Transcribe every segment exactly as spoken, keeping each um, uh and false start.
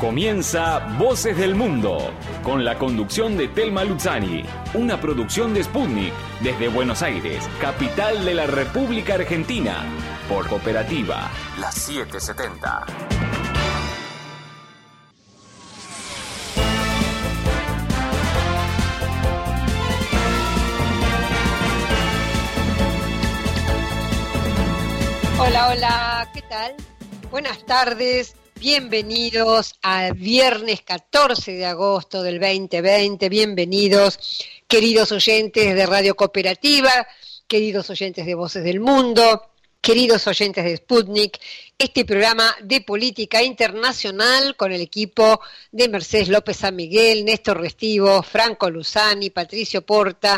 Comienza Voces del Mundo, con la conducción de Telma Luzzani, una producción de Sputnik, desde Buenos Aires, capital de la República Argentina, por Cooperativa, la setecientos setenta. Hola, hola, ¿qué tal? Buenas tardes. Bienvenidos al viernes catorce de agosto del veinte veinte, bienvenidos queridos oyentes de Radio Cooperativa, queridos oyentes de Voces del Mundo, queridos oyentes de Sputnik, este programa de política internacional con el equipo de Mercedes López San Miguel, Néstor Restivo, Franco Luzzani, Patricio Porta,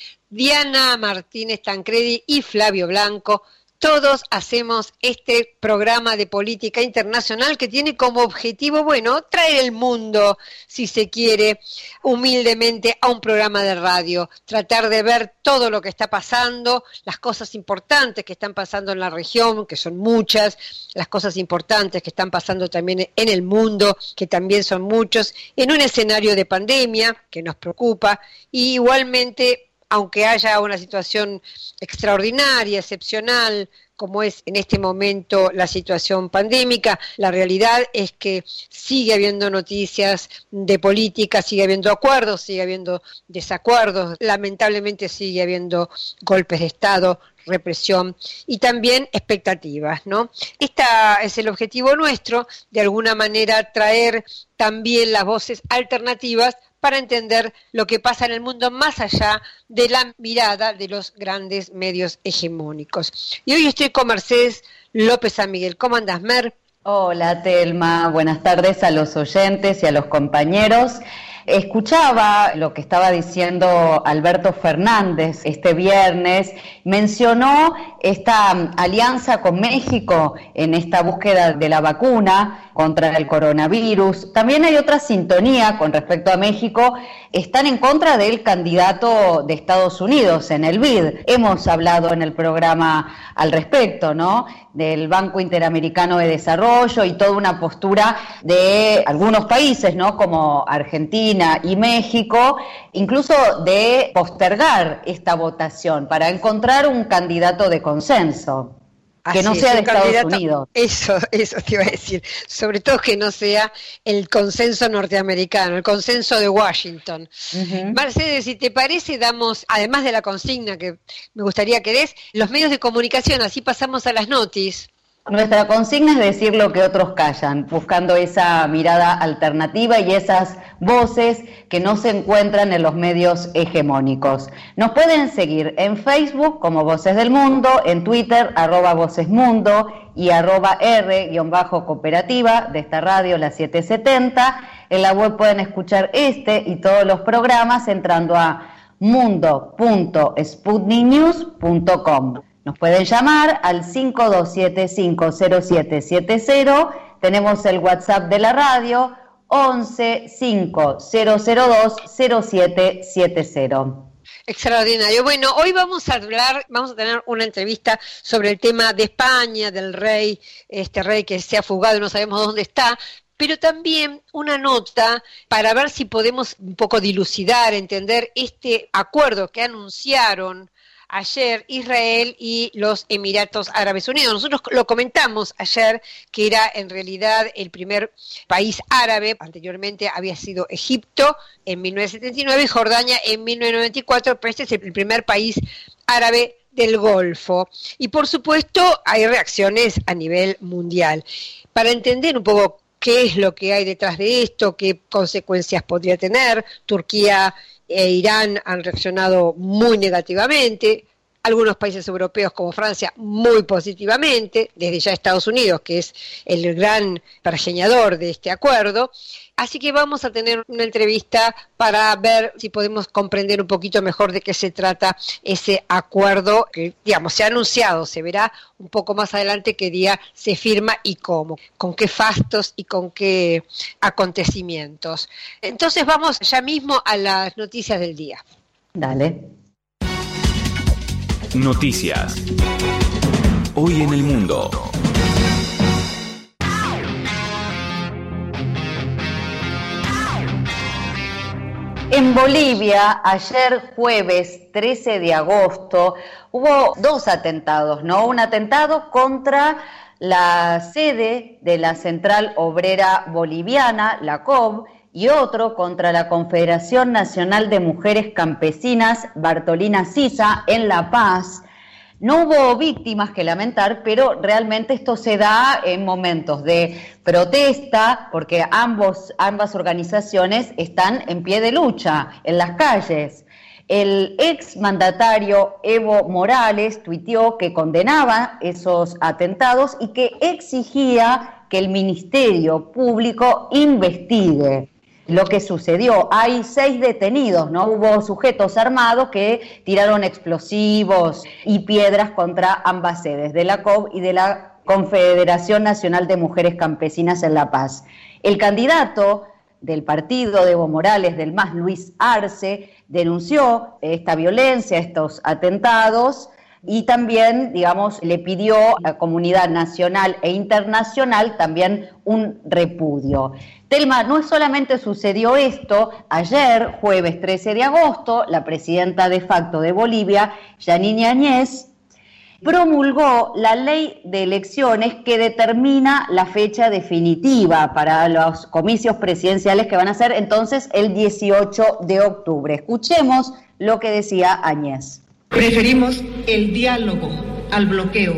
Diana Martínez Tancredi y Flavio Blanco. Todos hacemos este programa de política internacional que tiene como objetivo, bueno, traer el mundo, si se quiere, humildemente a un programa de radio, tratar de ver todo lo que está pasando, las cosas importantes que están pasando en la región, que son muchas, las cosas importantes que están pasando también en el mundo, que también son muchos, en un escenario de pandemia que nos preocupa, y igualmente, aunque haya una situación extraordinaria, excepcional, como es en este momento la situación pandémica, la realidad es que sigue habiendo noticias de política, sigue habiendo acuerdos, sigue habiendo desacuerdos, lamentablemente sigue habiendo golpes de Estado, represión y también expectativas, ¿no? Este es el objetivo nuestro, de alguna manera traer también las voces alternativas para entender lo que pasa en el mundo más allá de la mirada de los grandes medios hegemónicos. Y hoy estoy con Mercedes López San Miguel. ¿Cómo andás, Mer? Hola, Telma. Buenas tardes a los oyentes y a los compañeros. Escuchaba lo que estaba diciendo Alberto Fernández este viernes, mencionó esta alianza con México en esta búsqueda de la vacuna contra el coronavirus. También hay otra sintonía con respecto a México, están en contra del candidato de Estados Unidos en el B I D. Hemos hablado en el programa al respecto, ¿no?, del Banco Interamericano de Desarrollo y toda una postura de algunos países, ¿no?, como Argentina y México, incluso de postergar esta votación para encontrar un candidato de consenso. Que no sea de Estados Unidos. Eso, eso te iba a decir. Sobre todo que no sea el consenso norteamericano, el consenso de Washington. Uh-huh. Mercedes, si te parece, damos, además de la consigna que me gustaría que des, los medios de comunicación, así pasamos a las noticias. Nuestra consigna es decir lo que otros callan, buscando esa mirada alternativa y esas voces que no se encuentran en los medios hegemónicos. Nos pueden seguir en Facebook como Voces del Mundo, en Twitter arroba Voces Mundo y arroba R guión bajo cooperativa de esta radio, la setecientos setenta. En la web pueden escuchar este y todos los programas entrando a mundo punto sputnik news punto com. Nos pueden llamar al cinco dos siete cinco cero siete siete cero, tenemos el WhatsApp de la radio once cinco cero cero dos cero siete siete cero. Extraordinario. Bueno, hoy vamos a hablar, vamos a tener una entrevista sobre el tema de España, del rey, este rey que se ha fugado y no sabemos dónde está, pero también una nota para ver si podemos un poco dilucidar, entender este acuerdo que anunciaron ayer Israel y los Emiratos Árabes Unidos. Nosotros lo comentamos ayer que era en realidad el primer país árabe, anteriormente había sido Egipto en mil novecientos setenta y nueve y Jordania en mil novecientos noventa y cuatro, pero este es el primer país árabe del Golfo. Y por supuesto hay reacciones a nivel mundial. Para entender un poco qué es lo que hay detrás de esto, qué consecuencias podría tener, Turquía e Irán han reaccionado muy negativamente, algunos países europeos como Francia muy positivamente, desde ya Estados Unidos, que es el gran pergeñador de este acuerdo. Así que vamos a tener una entrevista para ver si podemos comprender un poquito mejor de qué se trata ese acuerdo que, digamos, se ha anunciado, se verá un poco más adelante qué día se firma y cómo, con qué fastos y con qué acontecimientos. Entonces vamos ya mismo a las noticias del día. Dale. Noticias. Hoy en el mundo. En Bolivia, ayer jueves trece de agosto, hubo dos atentados, ¿no? Un atentado contra la sede de la Central Obrera Boliviana, la C O B, y otro contra la Confederación Nacional de Mujeres Campesinas, Bartolina Sisa, en La Paz. No hubo víctimas que lamentar, pero realmente esto se da en momentos de protesta, porque ambos, ambas organizaciones están en pie de lucha en las calles. El ex mandatario Evo Morales tuiteó que condenaba esos atentados y que exigía que el Ministerio Público investigue lo que sucedió. Hay seis detenidos, ¿no? Hubo sujetos armados que tiraron explosivos y piedras contra ambas sedes, de la C O B y de la Confederación Nacional de Mujeres Campesinas en La Paz. El candidato del partido de Evo Morales, del M A S, Luis Arce, denunció esta violencia, estos atentados, y también, digamos, le pidió a la comunidad nacional e internacional también un repudio. Telma, no solamente sucedió esto, ayer, jueves trece de agosto, la presidenta de facto de Bolivia, Yanine Áñez, promulgó la ley de elecciones que determina la fecha definitiva para los comicios presidenciales que van a ser entonces el dieciocho de octubre. Escuchemos lo que decía Áñez. Preferimos el diálogo al bloqueo.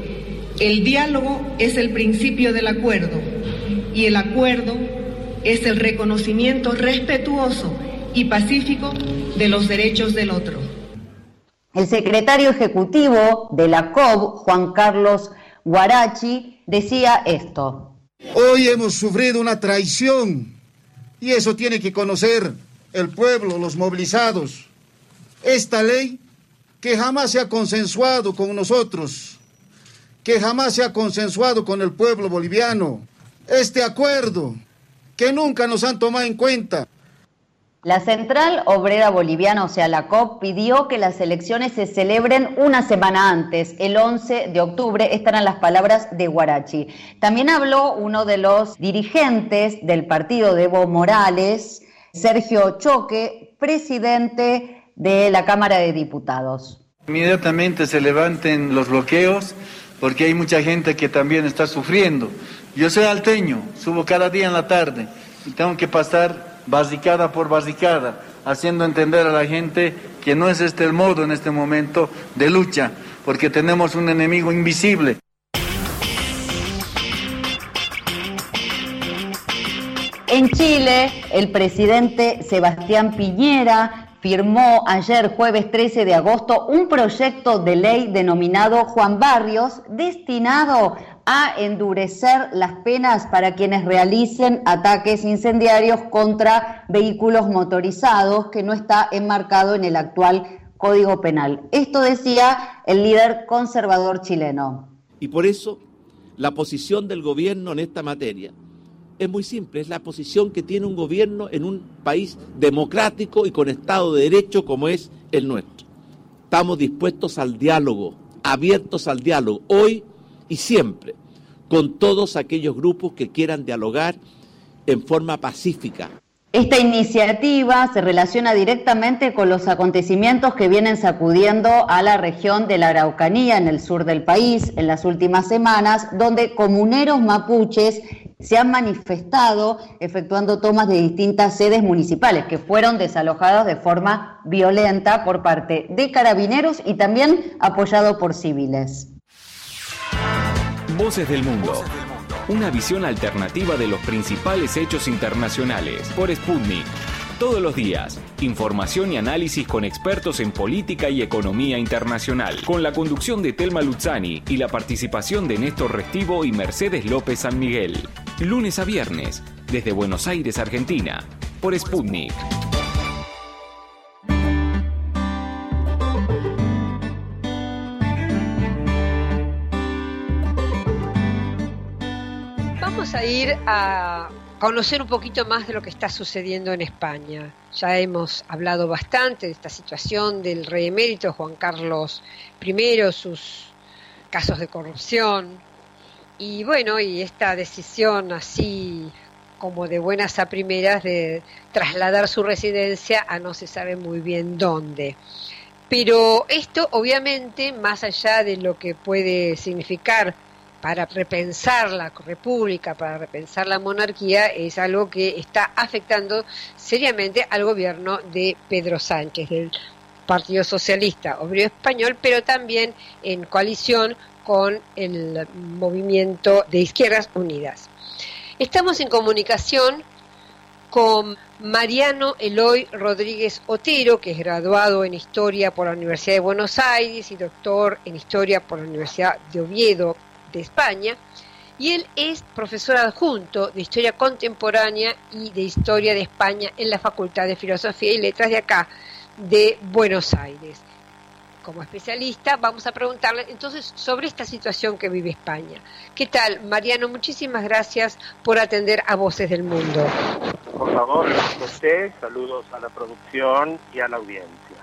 El diálogo es el principio del acuerdo y el acuerdo es el reconocimiento respetuoso y pacífico de los derechos del otro. El secretario ejecutivo de la C O B, Juan Carlos Guarachi, decía esto. Hoy hemos sufrido una traición y eso tiene que conocer el pueblo, los movilizados. Esta ley que jamás se ha consensuado con nosotros, que jamás se ha consensuado con el pueblo boliviano. Este acuerdo que nunca nos han tomado en cuenta. La Central Obrera Boliviana, o sea, la C O B, pidió que las elecciones se celebren una semana antes, el once de octubre. Estas eran las palabras de Guarachi. También habló uno de los dirigentes del partido de Evo Morales, Sergio Choque, presidente de la Cámara de Diputados. Inmediatamente se levanten los bloqueos, porque hay mucha gente que también está sufriendo. Yo soy alteño, subo cada día en la tarde y tengo que pasar barricada por barricada, haciendo entender a la gente que no es este el modo en este momento de lucha, porque tenemos un enemigo invisible. En Chile, el presidente Sebastián Piñera firmó ayer, jueves trece de agosto, un proyecto de ley denominado Juan Barrios, destinado a endurecer las penas para quienes realicen ataques incendiarios contra vehículos motorizados, que no está enmarcado en el actual Código Penal. Esto decía el líder conservador chileno. Y por eso, la posición del gobierno en esta materia es muy simple, es la posición que tiene un gobierno en un país democrático y con Estado de Derecho como es el nuestro. Estamos dispuestos al diálogo, abiertos al diálogo, hoy y siempre, con todos aquellos grupos que quieran dialogar en forma pacífica. Esta iniciativa se relaciona directamente con los acontecimientos que vienen sacudiendo a la región de la Araucanía, en el sur del país, en las últimas semanas, donde comuneros mapuches se han manifestado efectuando tomas de distintas sedes municipales que fueron desalojadas de forma violenta por parte de carabineros y también apoyado por civiles. Voces del Mundo. Una visión alternativa de los principales hechos internacionales por Sputnik. Todos los días, información y análisis con expertos en política y economía internacional, con la conducción de Telma Luzzani y la participación de Néstor Restivo y Mercedes López San Miguel. Lunes a viernes, desde Buenos Aires, Argentina, por Sputnik. Vamos a ir a conocer un poquito más de lo que está sucediendo en España. Ya hemos hablado bastante de esta situación del rey emérito Juan Carlos primero, sus casos de corrupción y bueno, y esta decisión así como de buenas a primeras, de trasladar su residencia a no se sabe muy bien dónde. Pero esto, obviamente, más allá de lo que puede significar para repensar la república, para repensar la monarquía, es algo que está afectando seriamente al gobierno de Pedro Sánchez, del Partido Socialista Obrero Español, pero también en coalición con el Movimiento de Izquierdas Unidas. Estamos en comunicación con Mariano Eloy Rodríguez Otero, que es graduado en Historia por la Universidad de Buenos Aires y doctor en Historia por la Universidad de Oviedo de España, y él es profesor adjunto de Historia Contemporánea y de Historia de España en la Facultad de Filosofía y Letras de acá, de Buenos Aires. Como especialista vamos a preguntarle entonces sobre esta situación que vive España. ¿Qué tal, Mariano? Muchísimas gracias por atender a Voces del Mundo. Por favor, gracias a usted, saludos a la producción y a la audiencia.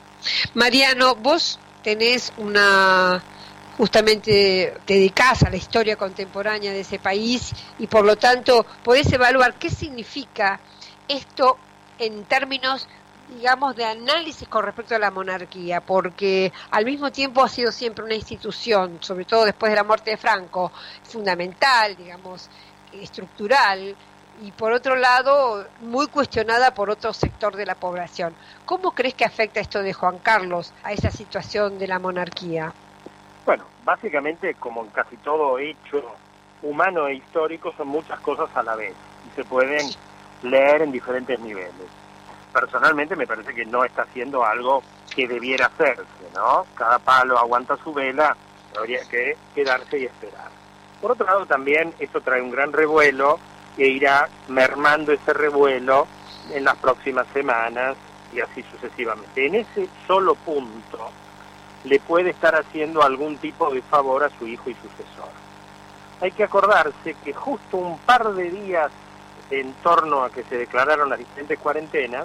Mariano, vos tenés una... justamente te dedicás a la historia contemporánea de ese país y por lo tanto podés evaluar qué significa esto en términos, digamos, de análisis con respecto a la monarquía, porque al mismo tiempo ha sido siempre una institución, sobre todo después de la muerte de Franco, fundamental, digamos, estructural, y por otro lado, muy cuestionada por otro sector de la población. ¿Cómo crees que afecta esto de Juan Carlos a esa situación de la monarquía? Bueno, básicamente, como en casi todo hecho humano e histórico, son muchas cosas a la vez y se pueden leer en diferentes niveles. Personalmente me parece que no está haciendo algo que debiera hacerse, ¿no? Cada palo aguanta su vela, habría que quedarse y esperar. Por otro lado, también esto trae un gran revuelo que irá mermando ese revuelo en las próximas semanas y así sucesivamente. En ese solo punto le puede estar haciendo algún tipo de favor a su hijo y sucesor. Hay que acordarse que justo un par de días en torno a que se declararon las diferentes cuarentenas,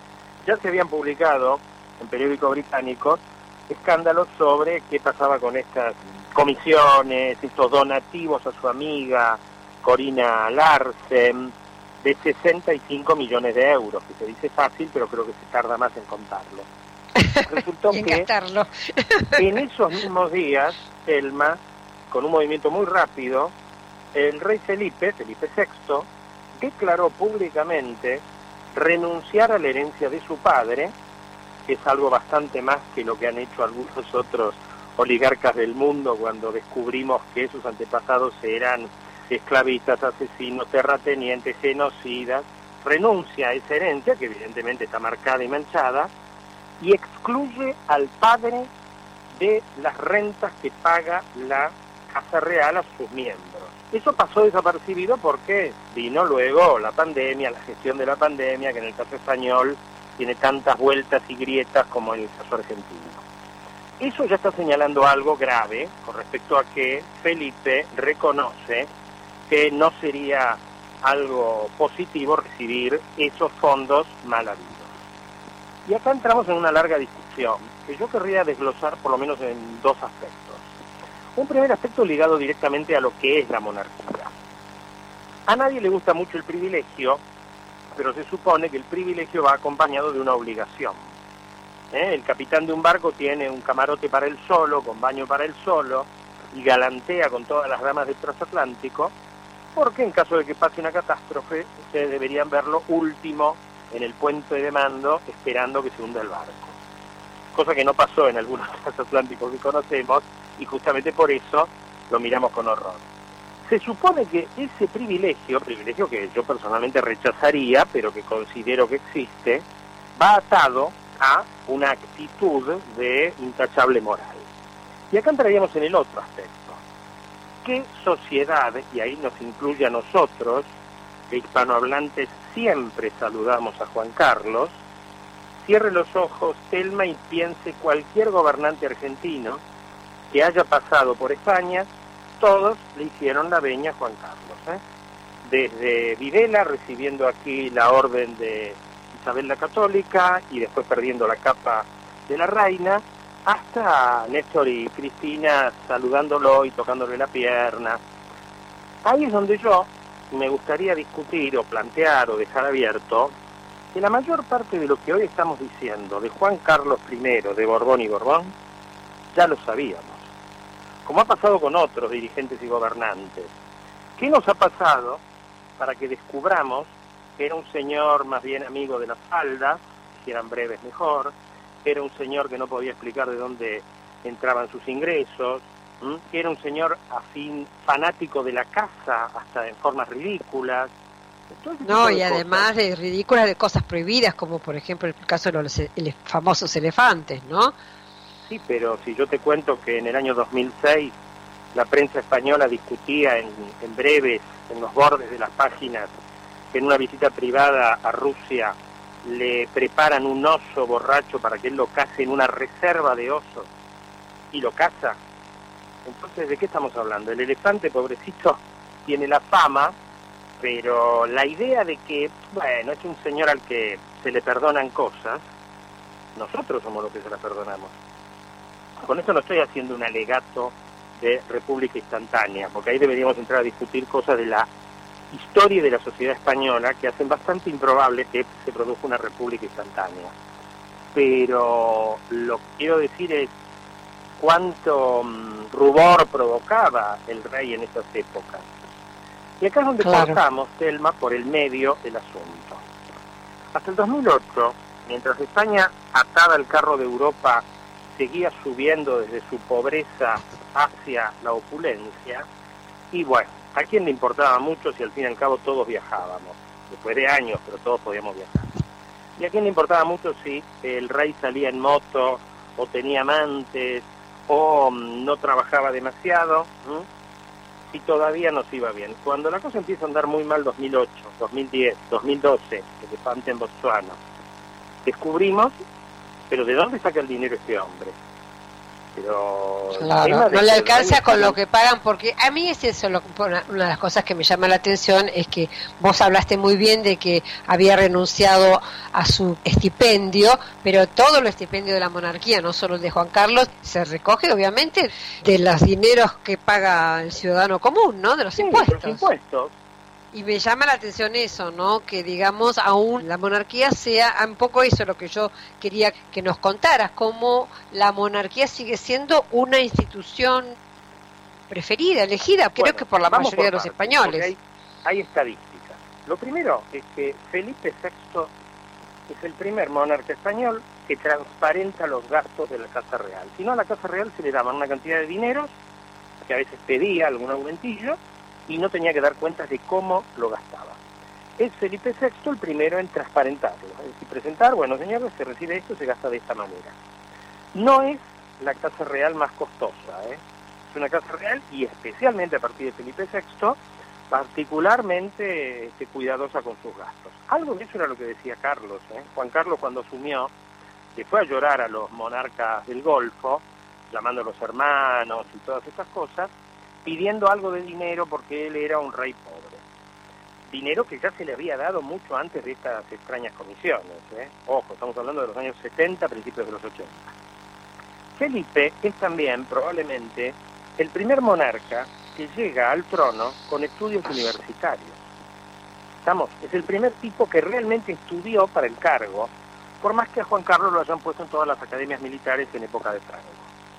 ya se habían publicado en periódicos británicos escándalos sobre qué pasaba con estas comisiones, estos donativos a su amiga Corina Larsen, de sesenta y cinco millones de euros, que se dice fácil, pero creo que se tarda más en contarlo. Resultó que en esos mismos días, Elma, con un movimiento muy rápido, el rey Felipe, Felipe sexto, declaró públicamente renunciar a la herencia de su padre, que es algo bastante más que lo que han hecho algunos otros oligarcas del mundo cuando descubrimos que sus antepasados eran esclavistas, asesinos, terratenientes, genocidas. Renuncia a esa herencia, que evidentemente está marcada y manchada, y excluye al padre de las rentas que paga la Casa Real a sus miembros. Eso pasó desapercibido porque vino luego la pandemia, la gestión de la pandemia, que en el caso español tiene tantas vueltas y grietas como en el caso argentino. Eso ya está señalando algo grave con respecto a que Felipe reconoce que no sería algo positivo recibir esos fondos mal habidos. Y acá entramos en una larga discusión que yo querría desglosar por lo menos en dos aspectos. Un primer aspecto ligado directamente a lo que es la monarquía. A nadie le gusta mucho el privilegio, pero se supone que el privilegio va acompañado de una obligación. ¿Eh? El capitán de un barco tiene un camarote para él solo, con baño para él solo, y galantea con todas las damas del transatlántico, porque en caso de que pase una catástrofe, ustedes deberían verlo último en el puente de mando, esperando que se hunda el barco. Cosa que no pasó en algunos transatlánticos que conocemos, y justamente por eso lo miramos con horror. Se supone que ese privilegio, privilegio que yo personalmente rechazaría, pero que considero que existe, va atado a una actitud de intachable moral. Y acá entraríamos en el otro aspecto. ¿Qué sociedad, y ahí nos incluye a nosotros, que hispanohablantes siempre saludamos a Juan Carlos, cierre los ojos, Telma, y piense cualquier gobernante argentino que haya pasado por España, todos le hicieron la veña a Juan Carlos, ¿eh? Desde Videla, recibiendo aquí la orden de Isabel la Católica y después perdiendo la capa de la reina, hasta Néstor y Cristina saludándolo y tocándole la pierna. Ahí es donde yo me gustaría discutir o plantear o dejar abierto que la mayor parte de lo que hoy estamos diciendo de Juan Carlos primero, de Borbón y Borbón, ya lo sabíamos. Como ha pasado con otros dirigentes y gobernantes. ¿Qué nos ha pasado para que descubramos que era un señor más bien amigo de las faldas, si eran breves mejor, que era un señor que no podía explicar de dónde entraban sus ingresos, ¿m? que era un señor afín, fanático de la casa, hasta en formas ridículas? No, y además de ridículas de cosas prohibidas, como por ejemplo el caso de los ele- famosos elefantes, ¿no? Sí, pero si yo te cuento que en el año dos mil seis la prensa española discutía en, en breves, en los bordes de las páginas, que en una visita privada a Rusia le preparan un oso borracho para que él lo case en una reserva de osos, y lo caza. Entonces, ¿de qué estamos hablando? El elefante, pobrecito, tiene la fama, pero la idea de que, bueno, es un señor al que se le perdonan cosas, nosotros somos los que se las perdonamos. Con esto no estoy haciendo un alegato de República Instantánea, porque ahí deberíamos entrar a discutir cosas de la historia de la sociedad española que hacen bastante improbable que se produzca una República Instantánea. Pero lo que quiero decir es cuánto um, rubor provocaba el rey en esas épocas. Y acá es donde claro. cortamos, Telma, por el medio del asunto. Hasta el dos mil ocho, mientras España, atada al carro de Europa, seguía subiendo desde su pobreza hacia la opulencia, y bueno, ¿a quién le importaba mucho si al fin y al cabo todos viajábamos? Después de años, pero todos podíamos viajar. ¿Y a quién le importaba mucho si el rey salía en moto, o tenía amantes, o um, no trabajaba demasiado? ¿Mm? Si todavía nos iba bien. Cuando la cosa empieza a andar muy mal, dos mil ocho, dos mil diez, dos mil doce, el elefante en Botsuana, descubrimos, pero ¿de dónde saca el dinero este hombre? Pero claro, no le alcanza con lo que pagan, porque a mí es eso, lo, una, una de las cosas que me llama la atención es que vos hablaste muy bien de que había renunciado a su estipendio, pero todo el estipendio de la monarquía, no solo el de Juan Carlos, se recoge obviamente de los dineros que paga el ciudadano común, ¿no? De los sí, impuestos. Los impuestos. Y me llama la atención eso, ¿no? Que digamos aún la monarquía sea un poco eso lo que yo quería que nos contaras, cómo la monarquía sigue siendo una institución preferida, elegida, creo bueno, que por la mayoría por de los partes, españoles. Hay, hay estadísticas. Lo primero es que Felipe sexto es el primer monarca español que transparenta los gastos de la Casa Real. Si no, a la Casa Real se le daban una cantidad de dineros que a veces pedía algún aumentillo, y no tenía que dar cuentas de cómo lo gastaba. Es Felipe sexto el primero en transparentarlo, es decir, presentar, bueno señores, se recibe esto, se gasta de esta manera. No es la Casa Real más costosa, ¿eh? Es una Casa Real, y especialmente a partir de Felipe sexto, particularmente este, cuidadosa con sus gastos. Algo de eso era lo que decía Carlos, ¿eh? Juan Carlos cuando asumió, que fue a llorar a los monarcas del Golfo, llamándolos hermanos y todas esas cosas, pidiendo algo de dinero porque él era un rey pobre. Dinero que ya se le había dado mucho antes de estas extrañas comisiones, ¿eh? Ojo, estamos hablando de los años setenta, principios de los ochenta. Felipe es también, probablemente, el primer monarca que llega al trono con estudios universitarios. Estamos, es el primer tipo que realmente estudió para el cargo, por más que a Juan Carlos lo hayan puesto en todas las academias militares en época de Franco.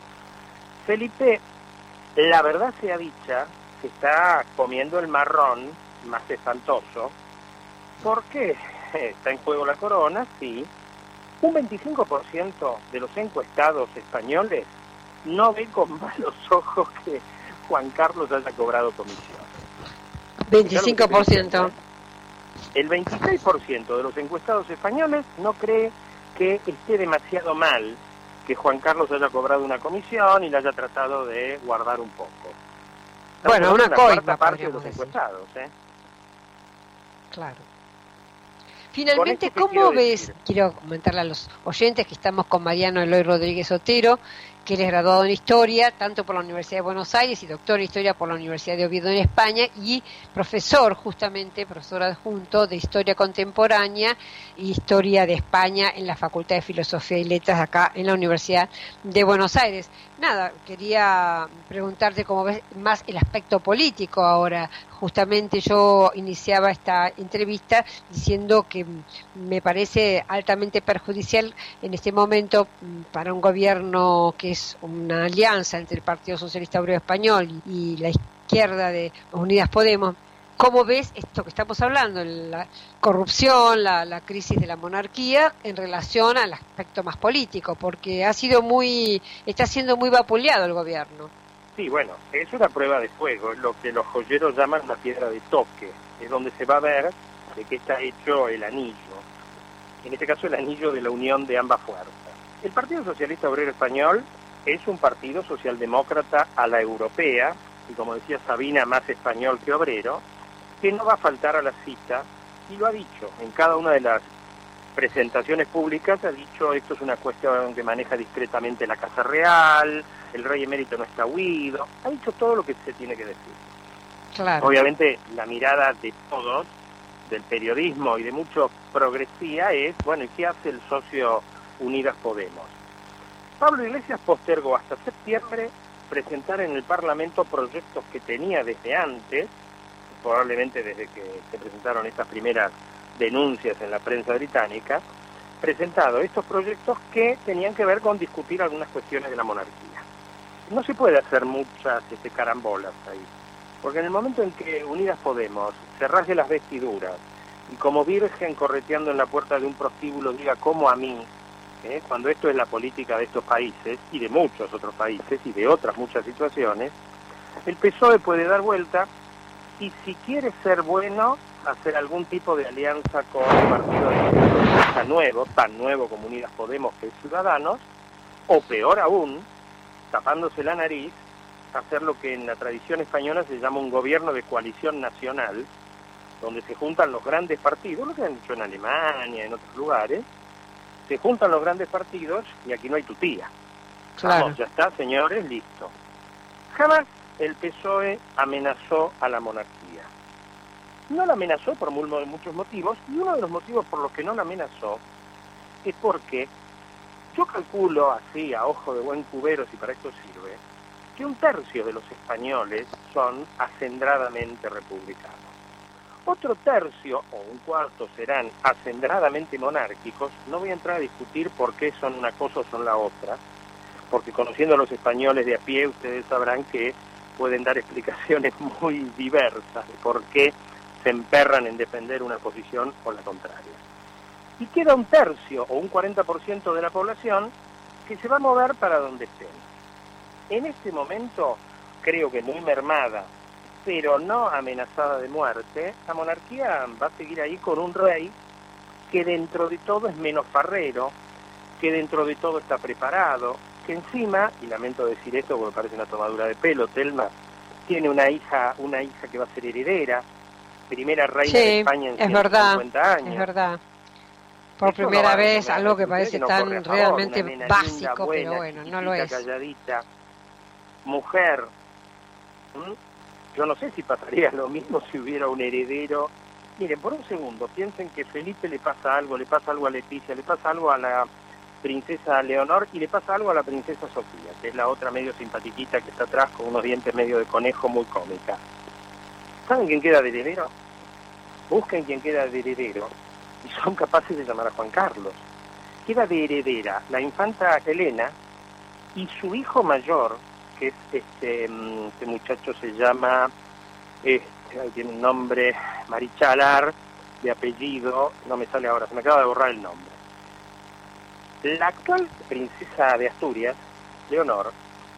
Felipe, la verdad sea dicha, se está comiendo el marrón más espantoso, porque está en juego la corona, sí. Un veinticinco por ciento de los encuestados españoles no ve con malos ojos que Juan Carlos haya cobrado comisión. veinticinco por ciento. El veintiséis por ciento de los encuestados españoles no cree que esté demasiado mal que Juan Carlos haya cobrado una comisión y la haya tratado de guardar un poco. Estamos Bueno, una la coima, cuarta parte de los decir. encuestados, ¿eh? Claro. Finalmente, ¿Con esto qué ¿cómo quiero ves? decir? Quiero comentarle a los oyentes que estamos con Mariano Eloy Rodríguez Otero, que él es graduado en Historia, tanto por la Universidad de Buenos Aires y doctor en Historia por la Universidad de Oviedo en España, y profesor, justamente, profesor adjunto de Historia Contemporánea y Historia de España en la Facultad de Filosofía y Letras acá en la Universidad de Buenos Aires. Nada, quería preguntarte cómo ves más el aspecto político ahora. Justamente yo iniciaba esta entrevista diciendo que me parece altamente perjudicial en este momento para un gobierno que es una alianza entre el Partido Socialista Obrero Español y la izquierda de Unidas Podemos. ¿Cómo ves esto que estamos hablando, la corrupción, la, la crisis de la monarquía en relación al aspecto más político? Porque ha sido muy, está siendo muy vapuleado el gobierno. Sí, bueno, es una prueba de fuego, es lo que los joyeros llaman la piedra de toque, es donde se va a ver de qué está hecho el anillo, en este caso el anillo de la unión de ambas fuerzas. El Partido Socialista Obrero Español es un partido socialdemócrata a la europea, y como decía Sabina, más español que obrero, que no va a faltar a la cita, y lo ha dicho en cada una de las presentaciones públicas, ha dicho esto es una cuestión que maneja discretamente la Casa Real, el rey emérito no está huido, ha dicho todo lo que se tiene que decir. Claro. Obviamente la mirada de todos, del periodismo y de muchos progresía es, bueno, ¿y qué hace el socio Unidas Podemos? Pablo Iglesias postergó hasta septiembre presentar en el Parlamento proyectos que tenía desde antes, probablemente desde que se presentaron estas primeras denuncias en la prensa británica, presentado estos proyectos que tenían que ver con discutir algunas cuestiones de la monarquía. No se puede hacer muchas este, carambolas ahí, porque en el momento en que Unidas Podemos se rasgue las vestiduras y como virgen correteando en la puerta de un prostíbulo diga como a mí, ¿eh? cuando esto es la política de estos países y de muchos otros países y de otras muchas situaciones, el P S O E puede dar vuelta y si quiere ser bueno, hacer algún tipo de alianza con un partido de izquierda nuevo, tan nuevo como Unidas Podemos que es Ciudadanos, o peor aún, tapándose la nariz, hacer lo que en la tradición española se llama un gobierno de coalición nacional, donde se juntan los grandes partidos, lo que han hecho en Alemania, en otros lugares, se juntan los grandes partidos y aquí no hay tutía. Claro. Vamos, ya está, señores, listo. Jamás el P S O E amenazó a la monarquía. No la amenazó por muchos motivos, y uno de los motivos por los que no la amenazó es porque yo calculo así, a ojo de buen cubero, si para esto sirve, que un tercio de los españoles son acendradamente republicanos. Otro tercio, o un cuarto, serán acendradamente monárquicos. No voy a entrar a discutir por qué son una cosa o son la otra, porque conociendo a los españoles de a pie, ustedes sabrán que pueden dar explicaciones muy diversas de por qué se emperran en defender una posición o la contraria. Y queda un tercio o un cuarenta por ciento de la población que se va a mover para donde estén. En este momento, creo que muy mermada, pero no amenazada de muerte, la monarquía va a seguir ahí con un rey que dentro de todo es menos farrero, que dentro de todo está preparado, que encima, y lamento decir esto porque parece una tomadura de pelo, Telma, tiene una hija, una hija que va a ser heredera, primera reina sí, de España en ciento cincuenta años. Es verdad. Por Eso primera no vez, no algo que parece que no tan corre a favor, realmente una nena básico, linda, buena, pero bueno, no lo es. Calladita, mujer. ¿Mm? Yo no sé si pasaría lo mismo si hubiera un heredero. Miren, por un segundo, piensen que Felipe le pasa algo, le pasa algo a Leticia, le pasa algo a la princesa Leonor y le pasa algo a la princesa Sofía, que es la otra medio simpatiquita que está atrás con unos dientes medio de conejo muy cómica. ¿Saben quién queda de heredero? Busquen quién queda de heredero y son capaces de llamar a Juan Carlos. Queda de heredera la infanta Elena y su hijo mayor, que es este, este muchacho se llama, este, tiene un nombre, Marichalar, de apellido, no me sale ahora, se me acaba de borrar el nombre. La actual princesa de Asturias, Leonor,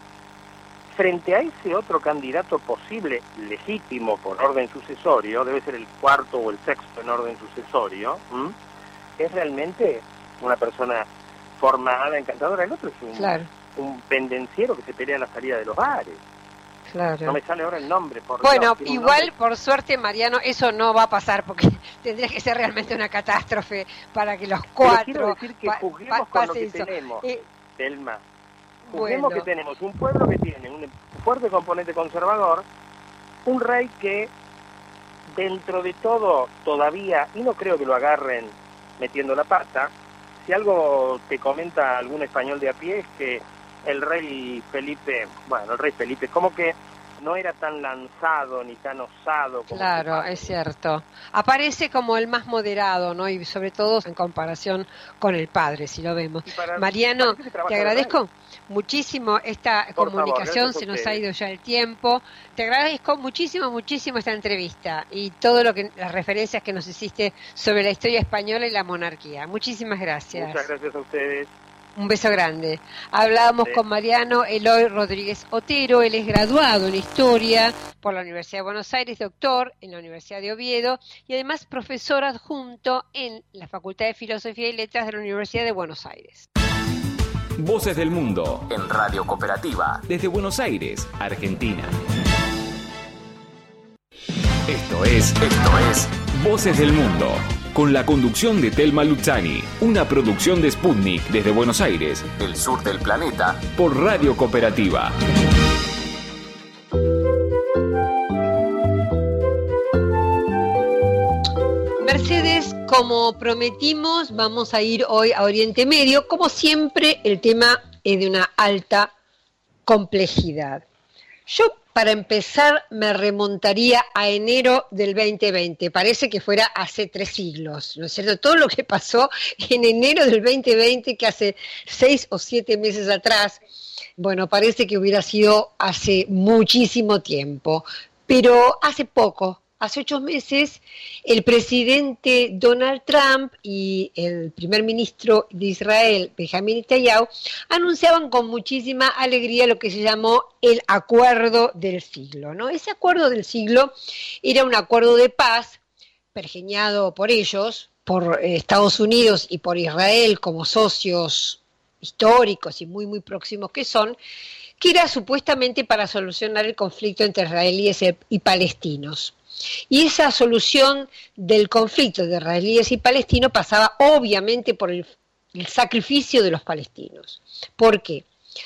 frente a ese otro candidato posible, legítimo por orden sucesorio, debe ser el cuarto o el sexto en orden sucesorio, ¿m? es realmente una persona formada, encantadora. El otro es un, claro. un pendenciero que se pelea a la salida de los bares. Claro. No me sale ahora el nombre. Por bueno, Dios, igual, nombre. Por suerte, Mariano, eso no va a pasar porque tendría que ser realmente una catástrofe para que los cuatro Pero quiero decir que pa juzguemos pa con lo que eso. tenemos, eh, Telma. Juzguemos Bueno. que tenemos un pueblo que tiene un fuerte componente conservador, un rey que dentro de todo todavía, y no creo que lo agarren metiendo la pata, si algo te comenta algún español de a pie es que el rey Felipe, bueno, el rey Felipe, como que no era tan lanzado ni tan osado como Claro, su padre. es cierto. Aparece como el más moderado, ¿no? Y sobre todo en comparación con el padre, si lo vemos. Y para- Mariano, parece que trabaja te de agradezco muchísimo esta Por comunicación, favor, gracias a se nos ha ustedes. ido ya el tiempo. Te agradezco muchísimo, muchísimo esta entrevista y todo lo que las referencias que nos hiciste sobre la historia española y la monarquía. Muchísimas gracias. Muchas gracias a ustedes. Un beso grande. Hablábamos Sí. con Mariano Eloy Rodríguez Otero, él es graduado en Historia por la Universidad de Buenos Aires, doctor en la Universidad de Oviedo y además profesor adjunto en la Facultad de Filosofía y Letras de la Universidad de Buenos Aires. Voces del Mundo en Radio Cooperativa desde Buenos Aires, Argentina. Esto es, esto es Voces del Mundo, con la conducción de Telma Luzzani, una producción de Sputnik desde Buenos Aires, el sur del planeta, por Radio Cooperativa. Mercedes, como prometimos, vamos a ir hoy a Oriente Medio. Como siempre, el tema es de una alta complejidad. Yo, para empezar, me remontaría a enero del veinte veinte. Parece que fuera hace tres siglos, ¿no es cierto? Todo lo que pasó en enero del veinte veinte, que hace seis o siete meses atrás, bueno, parece que hubiera sido hace muchísimo tiempo. Pero hace poco, hace ocho meses, el presidente Donald Trump y el primer ministro de Israel, Benjamin Netanyahu, anunciaban con muchísima alegría lo que se llamó el acuerdo del siglo, ¿no? Ese acuerdo del siglo era un acuerdo de paz pergeñado por ellos, por Estados Unidos y por Israel como socios históricos y muy, muy próximos que son, que era supuestamente para solucionar el conflicto entre israelíes y palestinos. Y esa solución del conflicto de israelíes y palestinos pasaba obviamente por el, el sacrificio de los palestinos. ¿Por qué?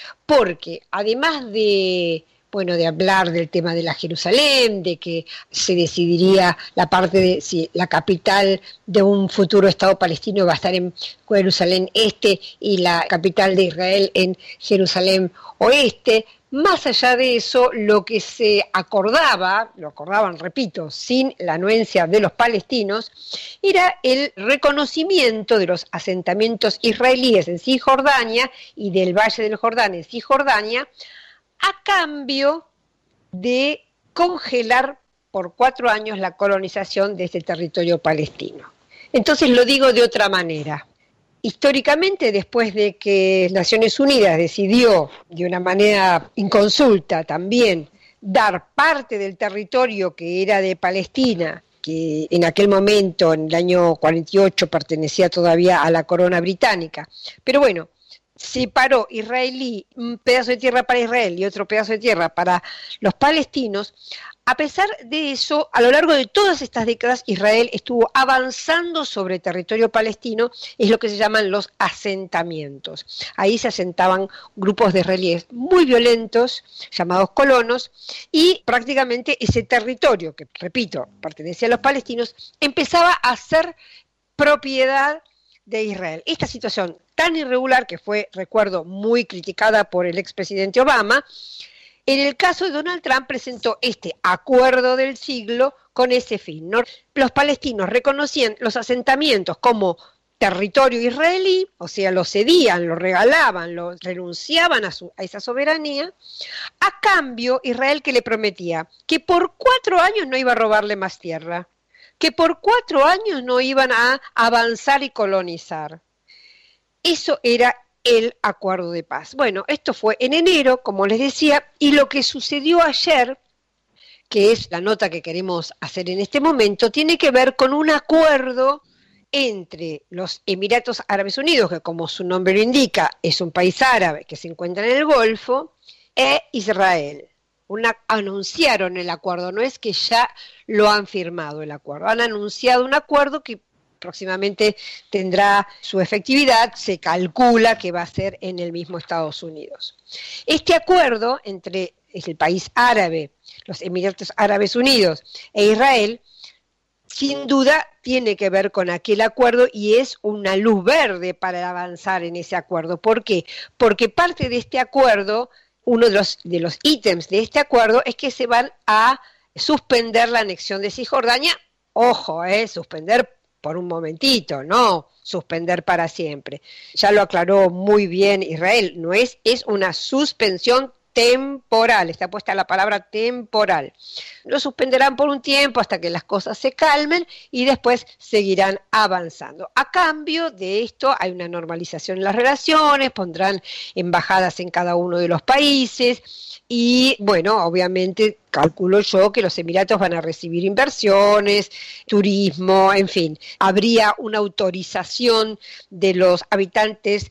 Porque además de, bueno, de hablar del tema de la Jerusalén, de que se decidiría la parte de si la capital de un futuro Estado palestino va a estar en Jerusalén Este y la capital de Israel en Jerusalén Oeste. Más allá de eso, lo que se acordaba, lo acordaban, repito, sin la anuencia de los palestinos, era el reconocimiento de los asentamientos israelíes en Cisjordania y del Valle del Jordán en Cisjordania, a cambio de congelar por cuatro años la colonización de este territorio palestino. Entonces lo digo de otra manera. Históricamente, después de que Naciones Unidas decidió de una manera inconsulta también dar parte del territorio que era de Palestina, que en aquel momento, en el año cuarenta y ocho, pertenecía todavía a la corona británica, pero bueno, separó israelí, un pedazo de tierra para Israel y otro pedazo de tierra para los palestinos. A pesar de eso, a lo largo de todas estas décadas, Israel estuvo avanzando sobre territorio palestino, es lo que se llaman los asentamientos. Ahí se asentaban grupos de israelíes muy violentos, llamados colonos, y prácticamente ese territorio, que repito, pertenecía a los palestinos, empezaba a ser propiedad de Israel. Esta situación tan irregular, que fue, recuerdo, muy criticada por el expresidente Obama, en el caso de Donald Trump presentó este acuerdo del siglo con ese fin, ¿no? Los palestinos reconocían los asentamientos como territorio israelí, o sea, lo cedían, lo regalaban, lo renunciaban a, su, a esa soberanía. A cambio, Israel que le prometía que por cuatro años no iba a robarle más tierra, que por cuatro años no iban a avanzar y colonizar. Eso era el acuerdo de paz. Bueno, esto fue en enero, como les decía, y lo que sucedió ayer, que es la nota que queremos hacer en este momento, tiene que ver con un acuerdo entre los Emiratos Árabes Unidos, que como su nombre lo indica, es un país árabe que se encuentra en el Golfo, e Israel. Una, anunciaron el acuerdo, no es que ya lo han firmado el acuerdo, han anunciado un acuerdo que próximamente tendrá su efectividad, se calcula que va a ser en el mismo Estados Unidos. Este acuerdo entre el país árabe, los Emiratos Árabes Unidos e Israel, sin duda tiene que ver con aquel acuerdo y es una luz verde para avanzar en ese acuerdo. ¿Por qué? Porque parte de este acuerdo, uno de los, de los ítems de este acuerdo es que se van a suspender la anexión de Cisjordania. Ojo, eh, suspender por un momentito, no suspender para siempre. Ya lo aclaró muy bien Israel, no es, es una suspensión temporal, está puesta la palabra temporal. Lo suspenderán por un tiempo hasta que las cosas se calmen y después seguirán avanzando. A cambio de esto hay una normalización en las relaciones, pondrán embajadas en cada uno de los países y bueno, obviamente calculo yo que los Emiratos van a recibir inversiones, turismo, en fin. Habría una autorización de los habitantes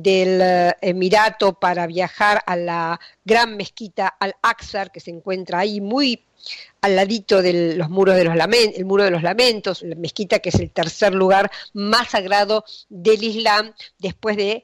del Emirato para viajar a la gran mezquita Al-Aqsa, que se encuentra ahí muy al ladito de los muros de los lamentos, el muro de los lamentos, la mezquita que es el tercer lugar más sagrado del Islam después de,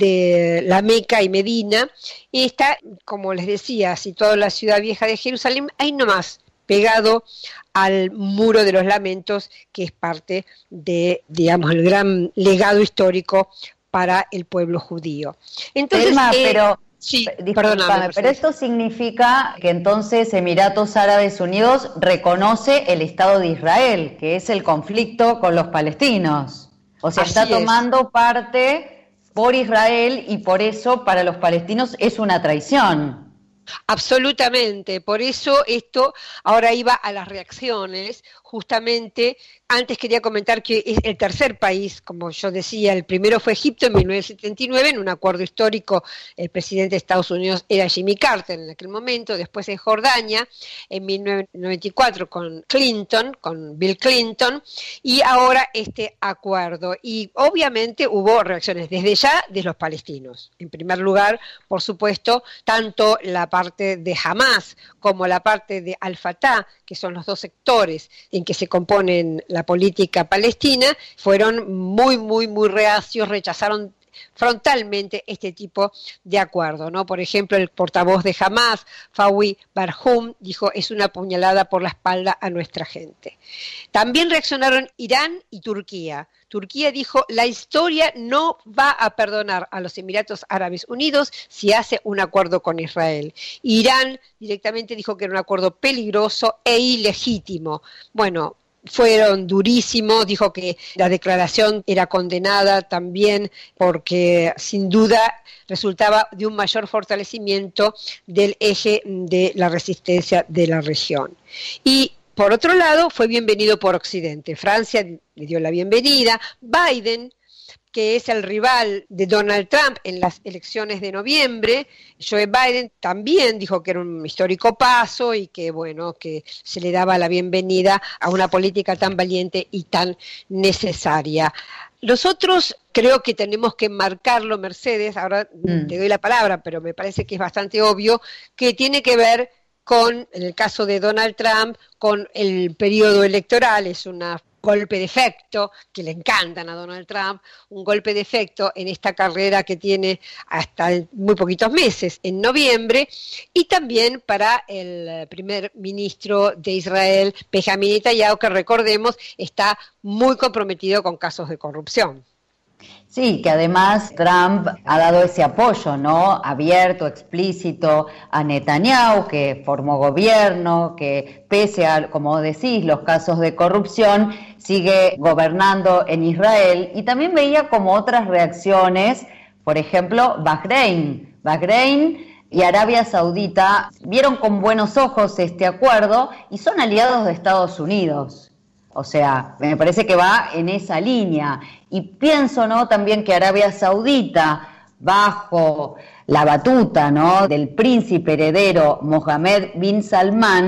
de la Meca y Medina, y está, como les decía, situado en la ciudad vieja de Jerusalén, ahí nomás, pegado al muro de los lamentos, que es parte de, digamos, el gran legado histórico para el pueblo judío. Entonces, Elma, eh, pero Sí, perdóname, pero esto significa que entonces Emiratos Árabes Unidos reconoce el Estado de Israel, que es el conflicto con los palestinos. O sea, Así está tomando es. parte por Israel y por eso para los palestinos es una traición. Absolutamente, por eso esto ahora iba a las reacciones, justamente. Antes quería comentar que es el tercer país, como yo decía, el primero fue Egipto en mil novecientos setenta y nueve, en un acuerdo histórico, el presidente de Estados Unidos era Jimmy Carter en aquel momento, después en Jordania, en mil novecientos noventa y cuatro con Clinton, con Bill Clinton, y ahora este acuerdo. Y obviamente hubo reacciones desde ya de los palestinos. En primer lugar, por supuesto, tanto la parte de Hamas como la parte de Al-Fatah, que son los dos sectores en que se componen la política palestina, fueron muy, muy, muy reacios, rechazaron frontalmente este tipo de acuerdo, ¿no? Por ejemplo, el portavoz de Hamas, Fawi Barhum, dijo: es una puñalada por la espalda a nuestra gente. También reaccionaron Irán y Turquía. Turquía dijo: la historia no va a perdonar a los Emiratos Árabes Unidos si hace un acuerdo con Israel. Irán directamente dijo que era un acuerdo peligroso e ilegítimo. Bueno, fueron durísimos, dijo que la declaración era condenada también porque sin duda resultaba de un mayor fortalecimiento del eje de la resistencia de la región. Y por otro lado, fue bienvenido por Occidente. Francia le dio la bienvenida. Biden, que es el rival de Donald Trump en las elecciones de noviembre, Joe Biden también dijo que era un histórico paso y que, bueno, que se le daba la bienvenida a una política tan valiente y tan necesaria. Nosotros creo que tenemos que marcarlo, Mercedes, ahora mm. te doy la palabra, pero me parece que es bastante obvio, que tiene que ver con, en el caso de Donald Trump, con el periodo electoral. Es un golpe de efecto que le encantan a Donald Trump, un golpe de efecto en esta carrera que tiene hasta muy poquitos meses, en noviembre, y también para el primer ministro de Israel, Benjamin Netanyahu, que recordemos está muy comprometido con casos de corrupción. Sí, que además Trump ha dado ese apoyo, ¿no? Abierto, explícito a Netanyahu, que formó gobierno, que pese a, como decís, los casos de corrupción, sigue gobernando en Israel. Y también veía como otras reacciones, por ejemplo, Bahrein. Bahrein y Arabia Saudita vieron con buenos ojos este acuerdo y son aliados de Estados Unidos. O sea, me parece que va en esa línea. Y pienso, ¿no?, también que Arabia Saudita, bajo la batuta, ¿no?, del príncipe heredero Mohammed bin Salman,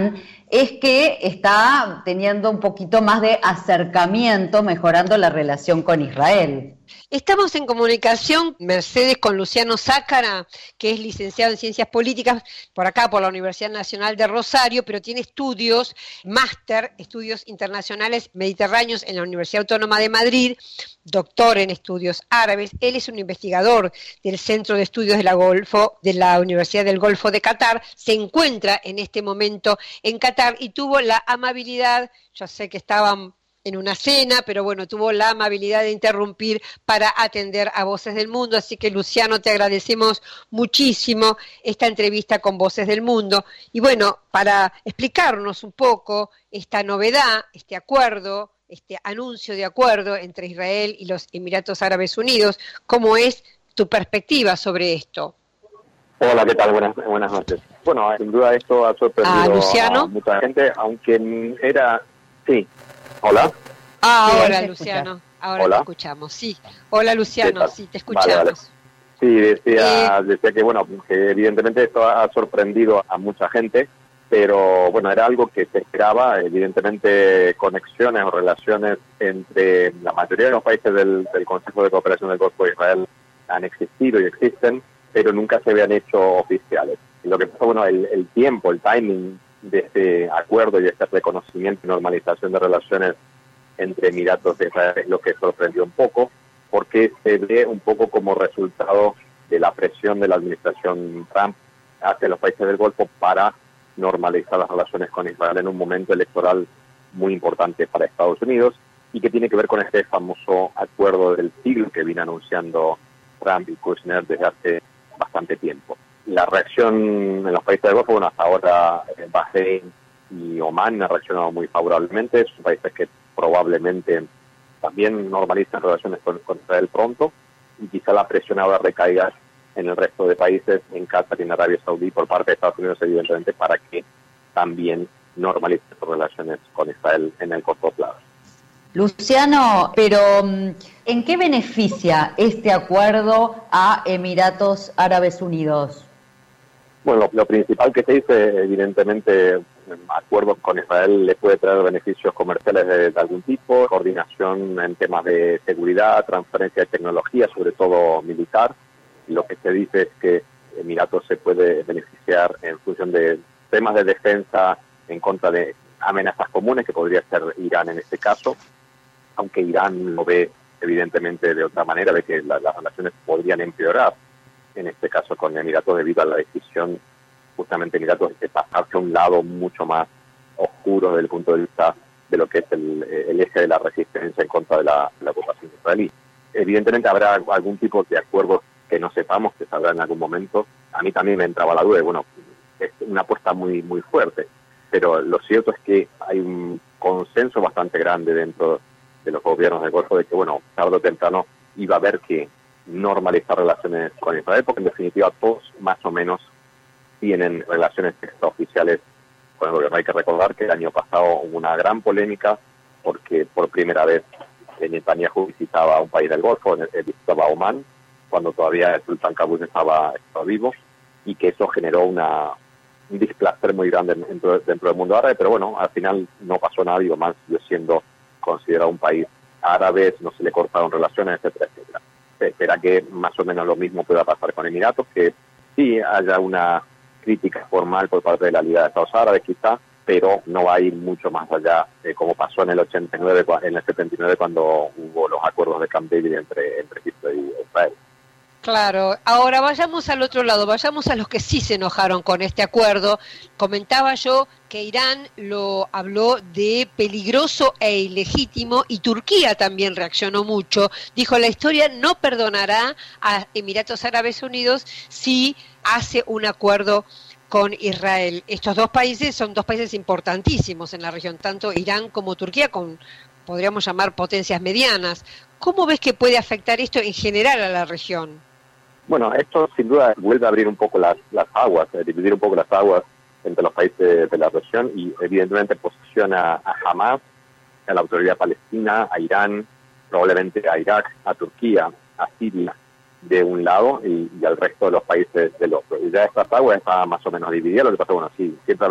es que está teniendo un poquito más de acercamiento, mejorando la relación con Israel. Estamos en comunicación, Mercedes, con Luciano Zácara, que es licenciado en Ciencias Políticas por acá, por la Universidad Nacional de Rosario, pero tiene estudios, máster, estudios internacionales mediterráneos en la Universidad Autónoma de Madrid, doctor en estudios árabes. Él es un investigador del Centro de Estudios de la Golfo, de la Universidad del Golfo de Qatar, se encuentra en este momento en Qatar y tuvo la amabilidad, yo sé que estaban en una cena, pero bueno, tuvo la amabilidad de interrumpir para atender a Voces del Mundo, así que Luciano, te agradecemos muchísimo esta entrevista con Voces del Mundo, y bueno, para explicarnos un poco esta novedad, este acuerdo, este anuncio de acuerdo entre Israel y los Emiratos Árabes Unidos, ¿cómo es tu perspectiva sobre esto? Hola, ¿qué tal? Buenas, buenas noches. Bueno, sin duda esto ha sorprendido ¿A Luciano? a mucha gente, aunque era... Sí. Hola. Ah, Sí, ahora te Luciano, escucha. ahora Hola. te escuchamos, sí. Hola Luciano, sí, te escuchamos. Vale, vale. Sí, decía, Eh, decía que, bueno, que evidentemente esto ha sorprendido a mucha gente, pero bueno, era algo que se esperaba, evidentemente conexiones o relaciones entre la mayoría de los países del, del Consejo de Cooperación del Golfo de Israel han existido y existen, pero nunca se habían hecho oficiales. Y lo que pasa, bueno, el, el tiempo, el timing de este acuerdo y este reconocimiento y normalización de relaciones entre Emiratos de Israel es lo que sorprendió un poco, porque se ve un poco como resultado de la presión de la administración Trump hacia los países del Golfo para normalizar las relaciones con Israel en un momento electoral muy importante para Estados Unidos y que tiene que ver con este famoso acuerdo del siglo que viene anunciando Trump y Kushner desde hace bastante tiempo. La reacción en los países del Golfo, bueno, hasta ahora eh, Bahrein y Omán han reaccionado muy favorablemente, son países que probablemente también normalizan relaciones con, con Israel pronto, y quizá la presión ahora recaiga en el resto de países, en Qatar y en Arabia Saudí, por parte de Estados Unidos, evidentemente, para que también normalicen sus relaciones con Israel en el corto plazo. Luciano, pero ¿en qué beneficia este acuerdo a Emiratos Árabes Unidos? Bueno, lo, lo principal que se dice, evidentemente, acuerdos con Israel le puede traer beneficios comerciales de, de algún tipo, coordinación en temas de seguridad, transferencia de tecnología, sobre todo militar. Lo que se dice es que Emiratos se puede beneficiar en función de temas de defensa en contra de amenazas comunes, que podría ser Irán en este caso, aunque Irán lo ve evidentemente de otra manera, ve que la, las relaciones podrían empeorar en este caso con Emiratos debido a la decisión justamente Emiratos de pasarse a un lado mucho más oscuro desde el punto de vista de lo que es el, el eje de la resistencia en contra de la, de la ocupación israelí. Evidentemente habrá algún tipo de acuerdos que no sepamos, que saldrá en algún momento. A mí también me entraba la duda, y bueno, es una apuesta muy muy fuerte, pero lo cierto es que hay un consenso bastante grande dentro de los gobiernos del Golfo de que, bueno, tarde o temprano iba a haber que normalizar relaciones con Israel, porque en definitiva todos más o menos tienen relaciones extraoficiales con el gobierno. Hay que recordar que el año pasado hubo una gran polémica porque por primera vez Netanyahu visitaba a un país del Golfo, visitaba a Omán, cuando todavía el sultán Qaboos estaba, estaba vivo, y que eso generó una, un displacer muy grande dentro, dentro del mundo árabe, pero bueno, al final no pasó nada y Omán siguió siendo considerado un país árabe, no se le cortaron relaciones, etcétera, etcétera. Se espera que más o menos lo mismo pueda pasar con Emiratos, que sí haya una crítica formal por parte de la Liga de Estados Árabes quizá, pero no va a ir mucho más allá, eh, como pasó en el ochenta y nueve, en el setenta y nueve, cuando hubo los acuerdos de Camp David entre, entre Egipto y Israel. Claro, ahora vayamos al otro lado, vayamos a los que sí se enojaron con este acuerdo. Comentaba yo que Irán lo habló de peligroso e ilegítimo y Turquía también reaccionó mucho. Dijo, la historia no perdonará a Emiratos Árabes Unidos si hace un acuerdo con Israel. Estos dos países son dos países importantísimos en la región, tanto Irán como Turquía, con podríamos llamar potencias medianas. ¿Cómo ves que puede afectar esto en general a la región? Bueno, esto sin duda vuelve a abrir un poco las, las aguas, eh, dividir un poco las aguas entre los países de la región y evidentemente posiciona a Hamas, a la autoridad palestina, a Irán, probablemente a Irak, a Turquía, a Siria de un lado y, y al resto de los países del otro. Y ya estas aguas está más o menos divididas, lo que pasa, bueno, sí, siempre ha habido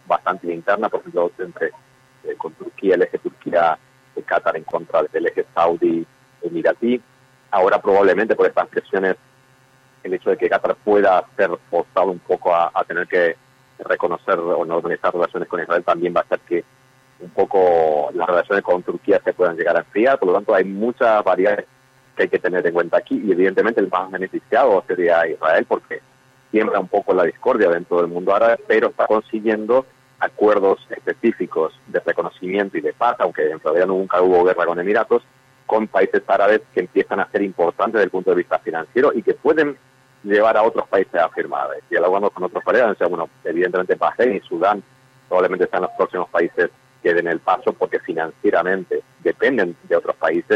bastante internas, por ejemplo, entre eh, con Turquía, el eje Turquía, eh, Qatar en contra del eje Saudi, Emiratí. Ahora probablemente por estas presiones, el hecho de que Qatar pueda ser forzado un poco a, a tener que reconocer o normalizar relaciones con Israel también va a hacer que un poco las relaciones con Turquía se puedan llegar a enfriar. Por lo tanto, hay muchas variables que hay que tener en cuenta aquí, y evidentemente el más beneficiado sería Israel, porque siembra un poco la discordia dentro del mundo árabe, pero está consiguiendo acuerdos específicos de reconocimiento y de paz, aunque en realidad nunca hubo guerra con Emiratos, con países árabes que empiezan a ser importantes desde el punto de vista financiero y que pueden llevar a otros países a firmar. Y hablando con otros países, bueno, evidentemente Bahrein y Sudán probablemente sean los próximos países que den el paso, porque financieramente dependen de otros países,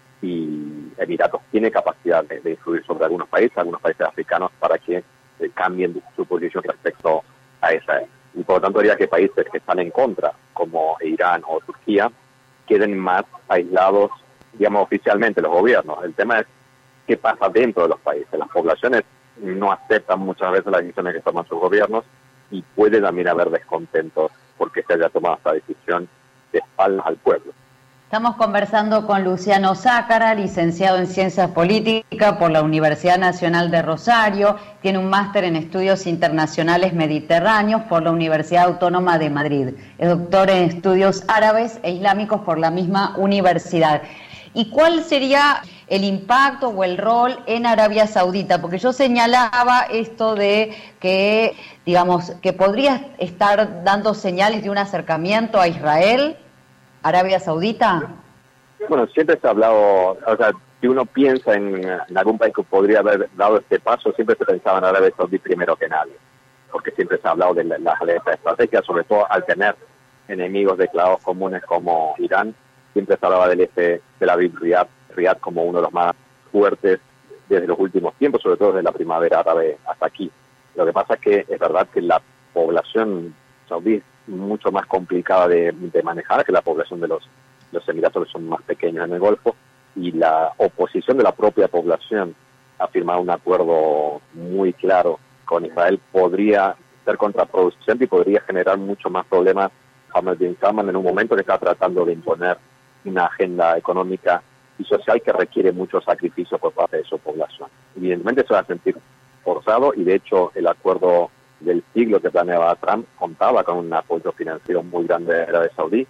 y Emiratos tiene capacidad de, de influir sobre algunos países, algunos países africanos, para que eh, cambien su posición respecto a Israel. Y por lo tanto haría que países que están en contra, como Irán o Turquía, queden más aislados, digamos, oficialmente los gobiernos. El tema es qué pasa dentro de los países. Las poblaciones no aceptan muchas veces las decisiones que toman sus gobiernos, y puede también haber descontentos porque se haya tomado esta decisión de espaldas al pueblo. Estamos conversando con Luciano Zácara, licenciado en Ciencias Políticas por la Universidad Nacional de Rosario, tiene un máster en Estudios Internacionales Mediterráneos por la Universidad Autónoma de Madrid, es doctor en Estudios Árabes e Islámicos por la misma universidad. ¿Y cuál sería el impacto o el rol en Arabia Saudita? Porque yo señalaba esto de que, digamos, que podría estar dando señales de un acercamiento a Israel, Arabia Saudita. Bueno, siempre se ha hablado, o sea, si uno piensa en, en algún país que podría haber dado este paso, siempre se pensaba en Arabia Saudí primero que nadie, porque siempre se ha hablado de la, las alianzas estratégicas, sobre todo al tener enemigos declarados comunes como Irán. Siempre se hablaba del eje de la Riyadh, Riyadh como uno de los más fuertes desde los últimos tiempos, sobre todo desde la primavera árabe hasta aquí. Lo que pasa es que es verdad que la población saudí es mucho más complicada de, de manejar que la población de los, los Emiratos, que son más pequeños en el Golfo, y la oposición de la propia población a firmar un acuerdo muy claro con Israel podría ser contraproducente y podría generar mucho más problemas a Mohammed bin Salman en un momento que está tratando de imponer una agenda económica y social que requiere mucho sacrificio por parte de su población. Evidentemente se va a sentir forzado, y de hecho el acuerdo del siglo que planeaba Trump contaba con un apoyo financiero muy grande de Arabia Saudí,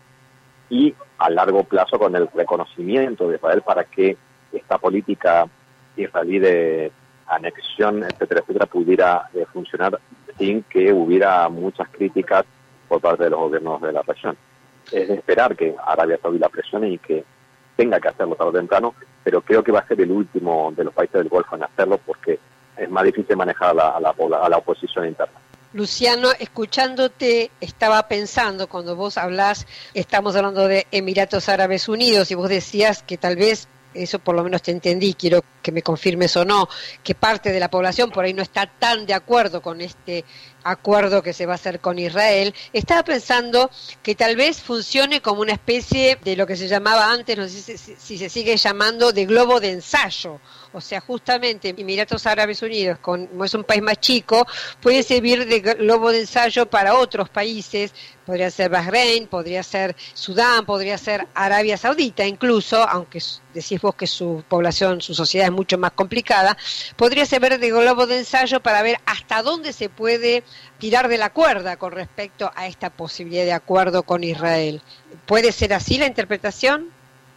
y a largo plazo con el reconocimiento de Israel para que esta política israelí de anexión, etcétera, etcétera, pudiera eh, funcionar sin que hubiera muchas críticas por parte de los gobiernos de la región. Es de esperar que Arabia Saudí la presione y que tenga que hacerlo tarde o temprano, pero creo que va a ser el último de los países del Golfo en hacerlo, porque es más difícil manejar a la, a la, a la oposición interna. Luciano, escuchándote, estaba pensando, cuando vos hablás, estamos hablando de Emiratos Árabes Unidos, y vos decías que tal vez, eso por lo menos te entendí, quiero que me confirmes o no, que parte de la población por ahí no está tan de acuerdo con este acuerdo que se va a hacer con Israel. Estaba pensando que tal vez funcione como una especie de lo que se llamaba antes, no sé si, si se sigue llamando, de globo de ensayo. O sea, justamente Emiratos Árabes Unidos, como es un país más chico, puede servir de globo de ensayo para otros países. Podría ser Bahrein, podría ser Sudán, podría ser Arabia Saudita incluso, aunque decís vos que su población, su sociedad es mucho más complicada. Podría servir de globo de ensayo para ver hasta dónde se puede tirar de la cuerda con respecto a esta posibilidad de acuerdo con Israel. ¿Puede ser así la interpretación?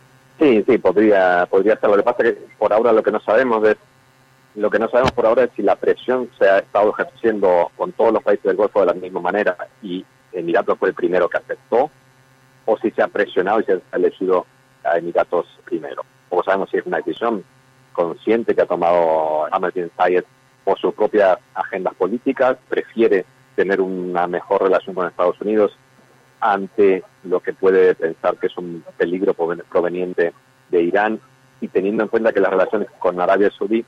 Sí, sí, podría, podría ser. Lo que pasa es que por ahora lo que no sabemos es, lo que no sabemos por ahora es si la presión se ha estado ejerciendo con todos los países del Golfo de la misma manera y Emiratos fue el primero que aceptó, o si se ha presionado y se ha elegido a Emiratos primero. Como sabemos, si es una decisión consciente que ha tomado Mohammed bin Zayed por sus propias agendas políticas, prefiere tener una mejor relación con Estados Unidos ante lo que puede pensar que es un peligro proveniente de Irán, y teniendo en cuenta que las relaciones con Arabia Saudí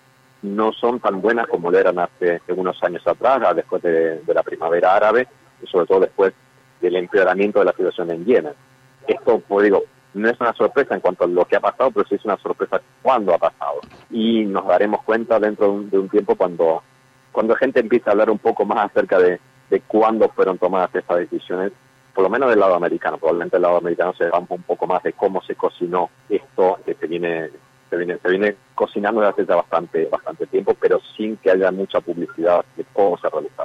no son tan buenas como lo eran hace unos años atrás, después de, de la primavera árabe, y sobre todo después del empeoramiento de la situación en Yemen. Esto, pues digo, no es una sorpresa en cuanto a lo que ha pasado, pero sí es una sorpresa cuando ha pasado. Y nos daremos cuenta dentro de un, de un tiempo cuando, cuando la gente empiece a hablar un poco más acerca de de cuándo fueron tomadas estas decisiones, por lo menos del lado americano. Probablemente del lado americano se sepa un poco más de cómo se cocinó esto que se viene, se viene, se viene cocinando desde hace ya bastante, bastante tiempo, pero sin que haya mucha publicidad de cómo se ha realizado.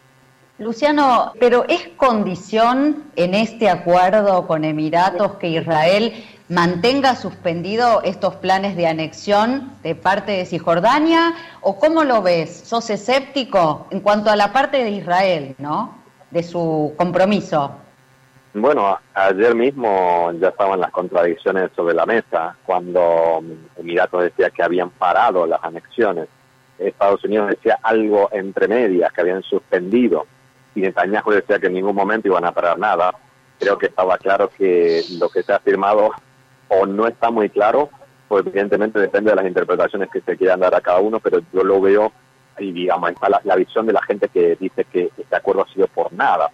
Luciano, pero ¿es condición en este acuerdo con Emiratos que Israel mantenga suspendido estos planes de anexión de parte de Cisjordania? ¿O cómo lo ves? ¿Sos escéptico en cuanto a la parte de Israel, ¿no? De su compromiso. Bueno, ayer mismo ya estaban las contradicciones sobre la mesa cuando Emiratos decía que habían parado las anexiones. Estados Unidos decía algo entre medias, que habían suspendido. Y Netanyahu decía que en ningún momento iban a parar nada. Creo que estaba claro que lo que se ha firmado o no está muy claro, pues evidentemente depende de las interpretaciones que se quieran dar a cada uno, pero yo lo veo, y digamos, está la, la visión de la gente que dice que este acuerdo ha sido por nada.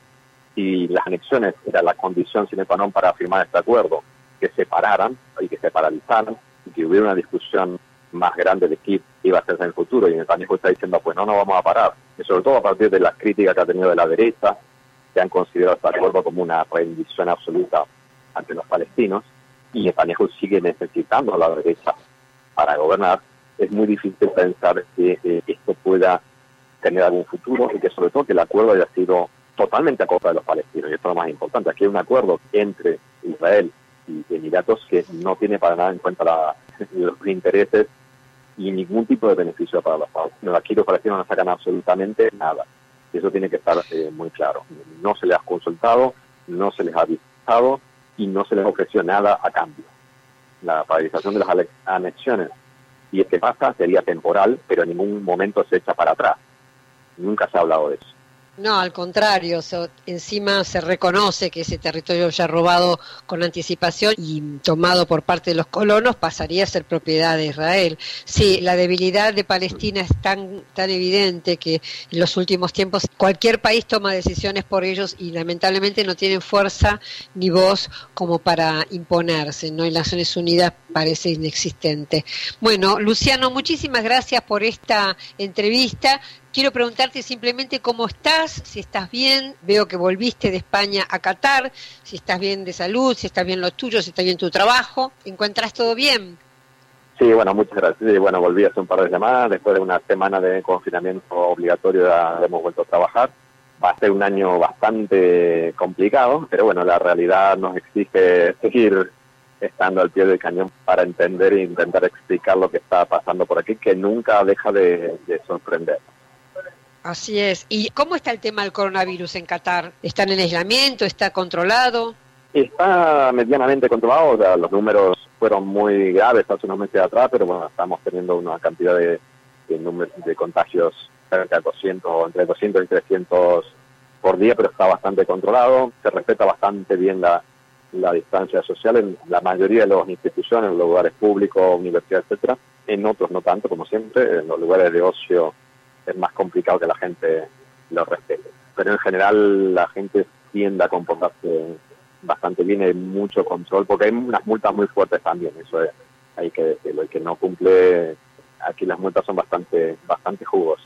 Y las anexiones era la condición sine qua non para firmar este acuerdo, que se pararan y que se paralizaran y que hubiera una discusión más grande de qué iba a hacerse en el futuro. Y Netanyahu está diciendo, pues no, no vamos a parar. Y sobre todo a partir de las críticas que ha tenido de la derecha, que han considerado este acuerdo como una rendición absoluta ante los palestinos, y Netanyahu sigue necesitando a la derecha para gobernar, es muy difícil pensar que eh, esto pueda tener algún futuro y que sobre todo que el acuerdo haya sido totalmente a costa de los palestinos. Y esto es lo más importante. Aquí hay un acuerdo entre Israel y Emiratos que no tiene para nada en cuenta la, los intereses y ningún tipo de beneficio para los palestinos. Aquí los palestinos no sacan absolutamente nada. Y eso tiene que estar eh, muy claro. No se les ha consultado, no se les ha avisado y no se les ofreció nada a cambio. La paralización de las anexiones, y es que pasa, sería temporal, pero en ningún momento se echa para atrás. Nunca se ha hablado de eso. No, al contrario, so, encima se reconoce que ese territorio ya robado con anticipación y tomado por parte de los colonos pasaría a ser propiedad de Israel. Sí, la debilidad de Palestina es tan, tan evidente que en los últimos tiempos cualquier país toma decisiones por ellos y lamentablemente no tienen fuerza ni voz como para imponerse, ¿no? En las Naciones Unidas parece inexistente. Bueno, Luciano, muchísimas gracias por esta entrevista. Quiero preguntarte simplemente cómo estás, si estás bien, veo que volviste de España a Qatar, si estás bien de salud, si estás bien lo tuyo, si está bien tu trabajo, ¿encuentras todo bien? Sí, bueno, muchas gracias. Sí, bueno, volví hace un par de semanas, después de una semana de confinamiento obligatorio ya hemos vuelto a trabajar. Va a ser un año bastante complicado, pero bueno, la realidad nos exige seguir estando al pie del cañón para entender e intentar explicar lo que está pasando por aquí, que nunca deja de, de sorprender. Así es. ¿Y cómo está el tema del coronavirus en Qatar? ¿Está en el aislamiento? ¿Está controlado? Está medianamente controlado. O sea, los números fueron muy graves hace unos meses atrás, pero bueno, estamos teniendo una cantidad de, de, números, de contagios cerca de doscientos, entre doscientos y trescientos por día, pero está bastante controlado. Se respeta bastante bien la, la distancia social en la mayoría de las instituciones, en los lugares públicos, universidades, etcétera. En otros no tanto, como siempre. En los lugares de ocio es más complicado que la gente lo respete. Pero en general la gente tiende a comportarse bastante bien, hay mucho control, porque hay unas multas muy fuertes también, eso es, hay que decirlo. El que no cumple, aquí las multas son bastante bastante jugosas.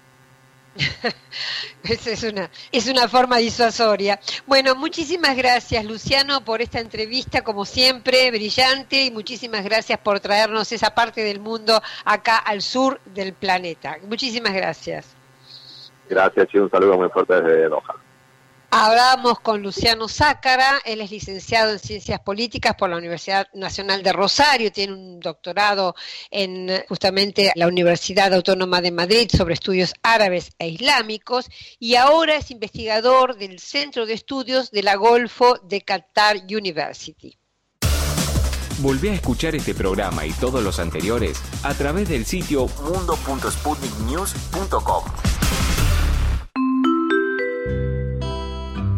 Esa es una, es una forma disuasoria. Bueno, muchísimas gracias, Luciano, por esta entrevista, como siempre, brillante, y muchísimas gracias por traernos esa parte del mundo acá al sur del planeta. Muchísimas gracias. Gracias y un saludo muy fuerte desde Doha. Hablamos con Luciano Zácara, él es licenciado en Ciencias Políticas por la Universidad Nacional de Rosario, tiene un doctorado en justamente la Universidad Autónoma de Madrid sobre estudios árabes e islámicos y ahora es investigador del Centro de Estudios de la Golfo de Qatar University. Volví a escuchar este programa y todos los anteriores a través del sitio mundo punto sputnik news punto com.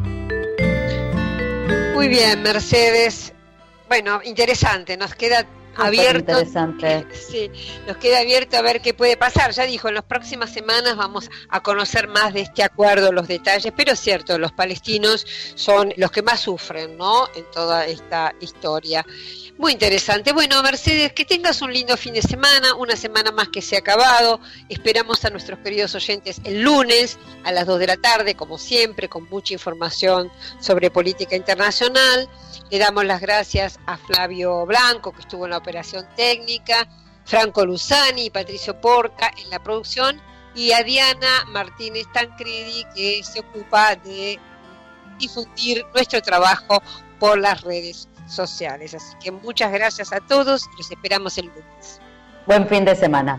Muy bien, Mercedes. Bueno, interesante. Nos queda abierto. Interesante. Sí, nos queda abierto a ver qué puede pasar. Ya dijo, en las próximas semanas vamos a conocer más de este acuerdo, los detalles, pero es cierto, los palestinos son los que más sufren, ¿no?, en toda esta historia. Muy interesante. Bueno, Mercedes, que tengas un lindo fin de semana, una semana más que se ha acabado. Esperamos a nuestros queridos oyentes el lunes a las dos de la tarde, como siempre, con mucha información sobre política internacional. Le damos las gracias a Flavio Blanco, que estuvo en la operación técnica, Franco Luzani y Patricio Porca en la producción, y a Diana Martínez Tancredi, que se ocupa de difundir nuestro trabajo por las redes sociales. Así que muchas gracias a todos y los esperamos el lunes. Buen fin de semana.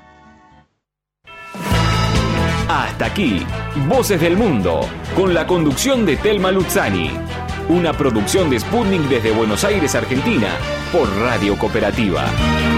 Hasta aquí, Voces del Mundo, con la conducción de Telma Luzzani. Una producción de Sputnik desde Buenos Aires, Argentina, por Radio Cooperativa.